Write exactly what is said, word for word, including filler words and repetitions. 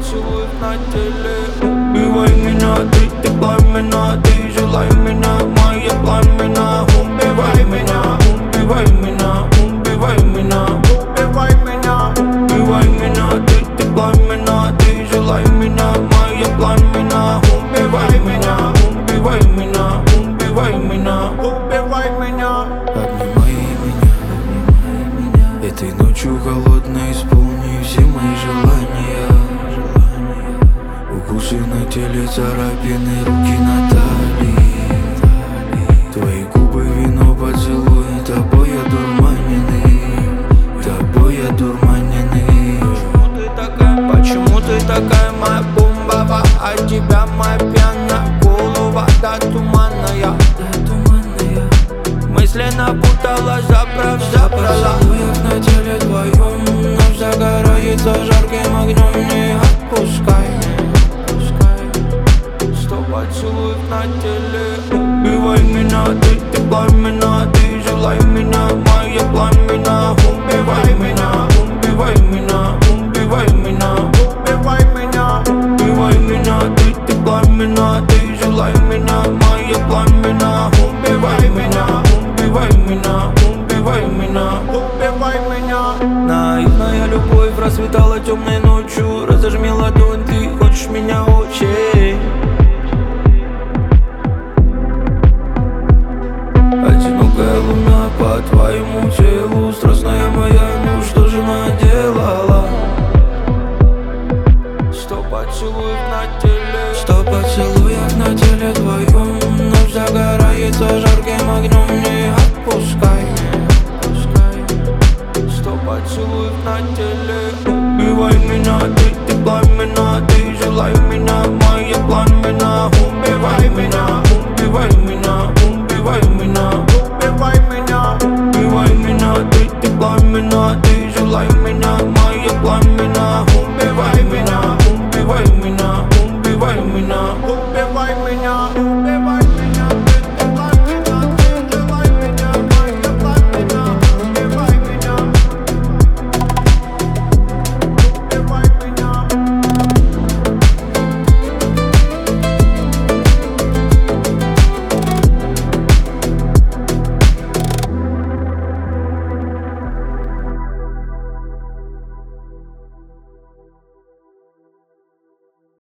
поцелуев на теле. Убивай меня, ты, ты пламена, ты желай меня, моя пламена. Убивай меня, убивай меня, убивай меня, убивай меня. Убивай меня, ты, ты пламена, ты желай меня, моя пламена. Убивай меня, убивай меня, убивай меня, убивай меня. Обнимай меня, обнимай меня. Этой ночью холодной исполни все мои желания. Укусы на теле, царапины, руки на талии. Твои губы, вино, поцелуй, тобой одурманены, тобой одурманены. Почему ты такая, почему ты такая моя бомба? А тебя моя пьяная голова, да туманная, Да туманная. мысленно путала, заправ, забрала. Поцелуев на теле твоем вновь загорается жарким огнем. Не отпускай, Сто поцелуев на теле. Убивай меня, ты, ты пламена, ты желай меня, моя пламена. Убивай меня, убивай меня, убивай меня, убивай меня. Убивай меня, ты, ты пламена, ты желай меня, моя пламена. Убивай меня, убивай меня, убивай меня, убивай меня. Наивная любовь расцветала темной ночью. Разожми ладонь, ты хочешь меня очень. Одинокая луна по твоему телу, страстная моя, ну что же наделала? Сто поцелуев на теле. Сто поцелуев на теле твоем вновь загорается жарким огнем. Не отпускай, Сто поцелуев на теле. Убивай меня, ты, ты пламена, ты желай меня, моя пламена. Убивай меня, убивай меня, убивай меня, убивай меня. Убивай меня, ты, ты пламена, ты желай меня, моя пламена. Убивай меня, убивай меня, убивай меня, убивай меня.